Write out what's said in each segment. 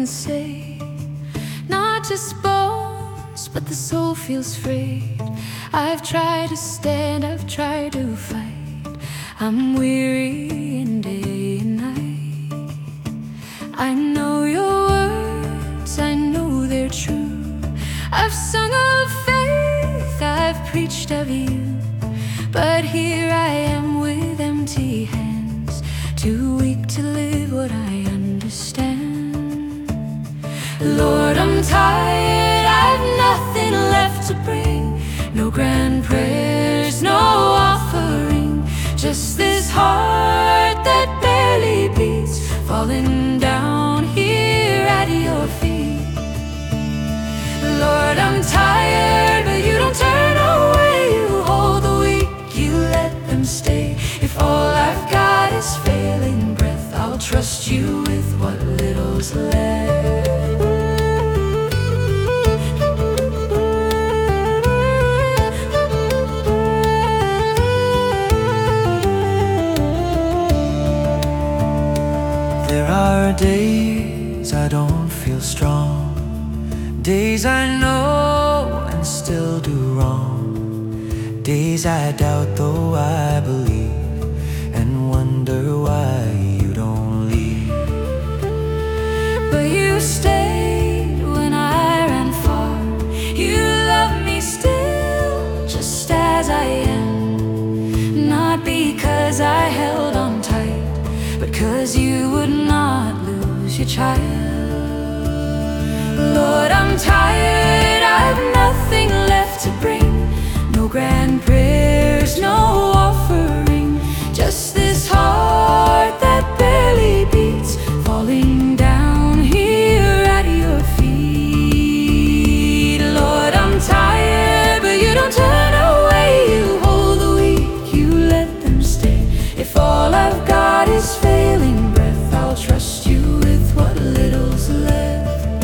say, not just bones, but the soul feels frayed. I've tried to stand, I've tried to fight. I'm weary in day and night. I know your words, I know they're true. I've sung of faith, I've preached of you. But here I am with empty hands, too weak to live what I understand. Lord, I'm tired, I've nothing left to bring. No grand prayers, no offering, just this heart that barely beats, falling down here at your feet. Lord, I'm tired, but you don't turn away. You hold the weak, you let them stay. If all I've got is failing breath, I'll trust you with what little's left. There are days I don't feel strong, days I know and still do wrong, days I doubt though I believe, and wonder why you don't leave. But you stayed when I ran far. You love me still, just as I am. Not because I held on tight, but 'cause you would not lose your child. Lord, I'm tired, I've nothing left to bring. No grand prayers, no offering, just this heart that barely beats, falling down here at your feet. Lord, I'm tired, but you don't turn away. You hold the weak, you let them stay. If all I've got is failing breath, I'll trust you with what little's left.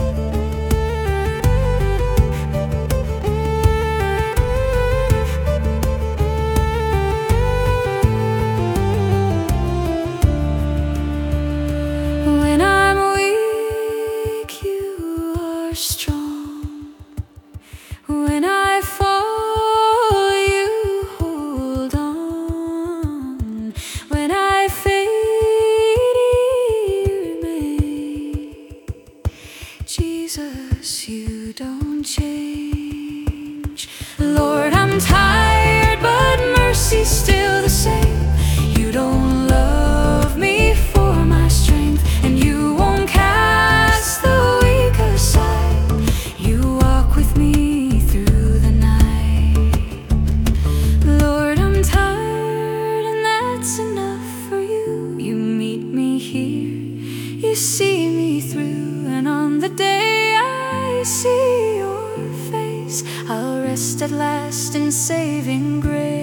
When I'm weak, you are strong. When I fall, you hold on. When I fade, you remain. Jesus, you don't change. Lord, I'm tired, but mercy's still the same. You don't love me for my strength, and you won't cast the weak aside. You walk with me through the night. Lord, I'm tired, and that's enough for you. You meet me here, you see me through, and on the day I see your face, I'll rest at last in saving grace.